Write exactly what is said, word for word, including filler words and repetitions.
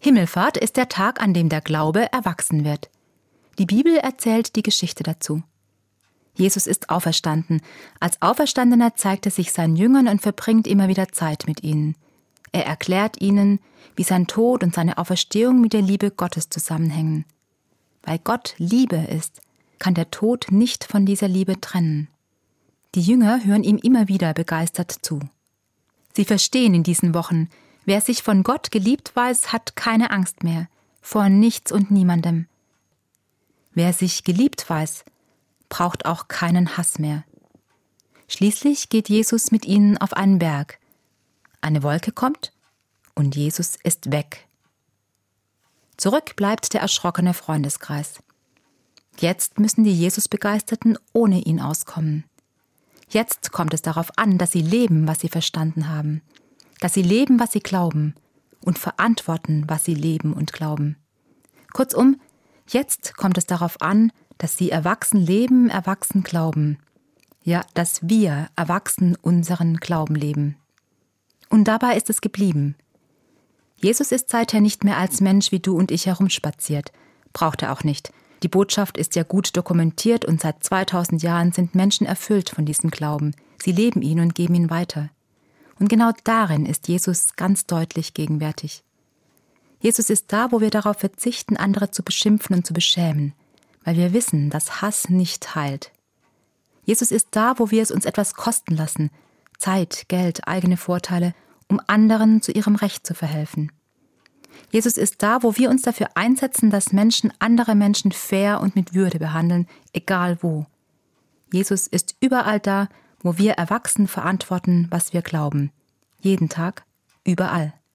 Himmelfahrt ist der Tag, an dem der Glaube erwachsen wird. Die Bibel erzählt die Geschichte dazu. Jesus ist auferstanden. Als Auferstandener zeigt er sich seinen Jüngern und verbringt immer wieder Zeit mit ihnen. Er erklärt ihnen, wie sein Tod und seine Auferstehung mit der Liebe Gottes zusammenhängen. Weil Gott Liebe ist, kann der Tod nicht von dieser Liebe trennen. Die Jünger hören ihm immer wieder begeistert zu. Sie verstehen in diesen Wochen, wer sich von Gott geliebt weiß, hat keine Angst mehr, vor nichts und niemandem. Wer sich geliebt weiß, braucht auch keinen Hass mehr. Schließlich geht Jesus mit ihnen auf einen Berg. Eine Wolke kommt und Jesus ist weg. Zurück bleibt der erschrockene Freundeskreis. Jetzt müssen die Jesus-Begeisterten ohne ihn auskommen. Jetzt kommt es darauf an, dass sie leben, was sie verstanden haben, dass sie leben, was sie glauben und verantworten, was sie leben und glauben. Kurzum, jetzt kommt es darauf an, dass sie erwachsen leben, erwachsen glauben. Ja, dass wir erwachsen unseren Glauben leben. Und dabei ist es geblieben. Jesus ist seither nicht mehr als Mensch wie du und ich herumspaziert. Braucht er auch nicht. Die Botschaft ist ja gut dokumentiert und seit zweitausend Jahren sind Menschen erfüllt von diesem Glauben. Sie leben ihn und geben ihn weiter. Und genau darin ist Jesus ganz deutlich gegenwärtig. Jesus ist da, wo wir darauf verzichten, andere zu beschimpfen und zu beschämen, weil wir wissen, dass Hass nicht heilt. Jesus ist da, wo wir es uns etwas kosten lassen, Zeit, Geld, eigene Vorteile, um anderen zu ihrem Recht zu verhelfen. Jesus ist da, wo wir uns dafür einsetzen, dass Menschen andere Menschen fair und mit Würde behandeln, egal wo. Jesus ist überall da, wo wir erwachsen verantworten, was wir glauben. Jeden Tag, überall.